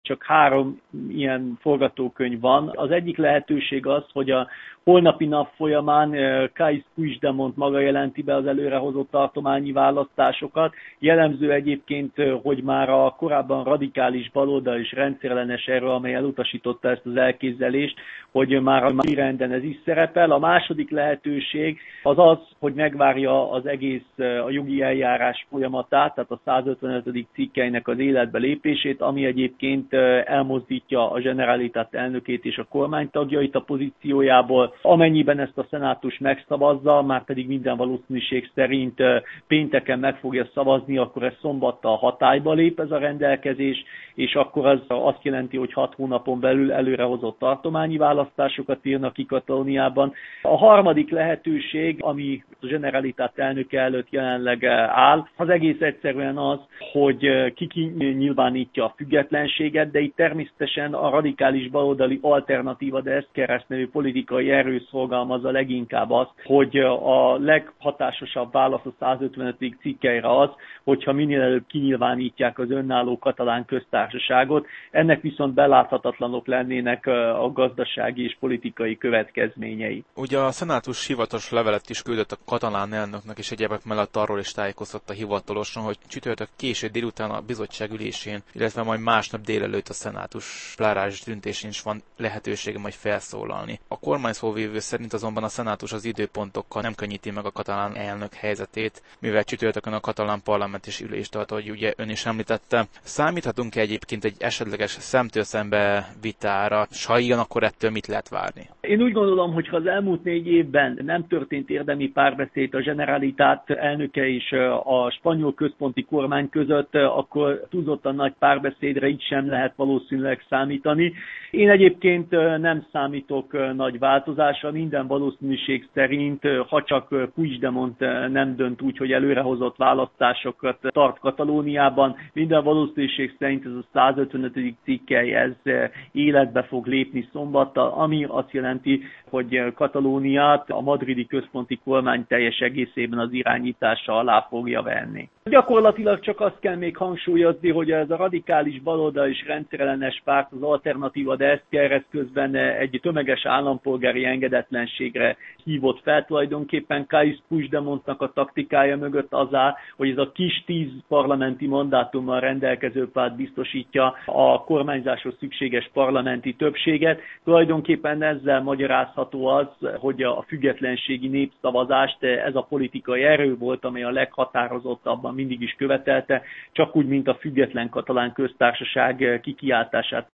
csak 3 ilyen forgatókönyv van. Az egyik lehetőség az, hogy a holnapi nap folyamán Kayis Puigdemont maga jelenti be az előrehozott tartományi választásokat. Jellemző egyébként, hogy már a korábban radikális baloldal és rendszerellenes erő, amely elutasította ezt az elképzelést, hogy már a napirenden ez is szerepel. A második lehetőség az az, hogy megvárja az egész a jogi eljárás folyamatát, tehát a 155. cikkelynek az életbe lépését, ami egyébként elmozdítja a Generalitat elnökét és a kormánytagjait a pozíciójából. Amennyiben ezt a szenátus megszavazza, már pedig minden valószínűség szerint pénteken meg fogja szavazni, akkor ez szombattal hatályba lép ez a rendelkezés, és akkor az azt jelenti, hogy 6 hónapon belül előrehozott tartományi választásokat írnak ki Katalóniában. A harmadik lehetőség, ami a Generalitat elnöke előtt jelenleg áll, az egész egyszerűen az, hogy kinyilvánítja a függetlenséget, de itt természetesen a radikális baloldali alternatíva, de Esquerra nevű politikai erő szorgalmazza leginkább azt, hogy a leghatásosabb válasz a 155. cikkelyre az, hogyha minél előbb kinyilvánítják az önálló katalán köztársaságot. Ennek viszont beláthatatlanok lennének a gazdasági és politikai következményei. Ugye a szenátus hivatalos levelet is küldött a katalán elnöknek, és egyébek mellett arról is tájékoztatta hivatalosan, hogy csütörtök késő délután a bizottság ülésén, illetve majd másnap délelőtt a szenátus plenáris döntésén is van lehetősége majd felszólalni. A kormányszóvivő szerint azonban a szenátus az időpontokkal nem könnyíti meg a katalán elnök helyzetét, mivel csütörtökön a katalán parlament is ülést tart, ahogy ugye ön is említette. Számíthatunk egyébként egy esetleges szemtől szembe vitára, s ha igen, akkor ettől mit lehet várni? Én úgy gondolom, hogy ha az elmúlt 4 évben nem történt érdemi párbeszéd a Generalitat elnöke és a spanyol központi kormány között, akkor túlzottan nagy párbeszédre így sem lehet valószínűleg számítani. Én egyébként nem számítok nagy változásra, minden valószínűség szerint, ha csak Puigdemont nem dönt úgy, hogy előrehozott választásokat tart Katalóniában, minden valószínűség szerint ez a 155. cikkely ez életbe fog lépni szombattal, ami azt jelenti, hogy Katalóniát a madridi központi kormány teljes egészében az irányítása alá fogja venni. Gyakorlatilag csak azt kell még hangsúlyozni, hogy ez a radikális baloldal és rendszerellenes párt, az Alternatíva de Esquerra közben egy tömeges állampolgári engedetlenségre hívott fel. Tulajdonképpen Kayis Puigdemontnak a taktikája mögött az áll, hogy ez a kis 10 parlamenti mandátummal rendelkező párt biztosítja a kormányzáshoz szükséges parlamenti többséget. Tulajdonképpen ezzel magyarázható az, hogy a függetlenségi népszavazást ez a politikai erő volt, amely a leghatározottabban mindig is követelte, csak úgy, mint a független katalán köztársaság kikiáltását.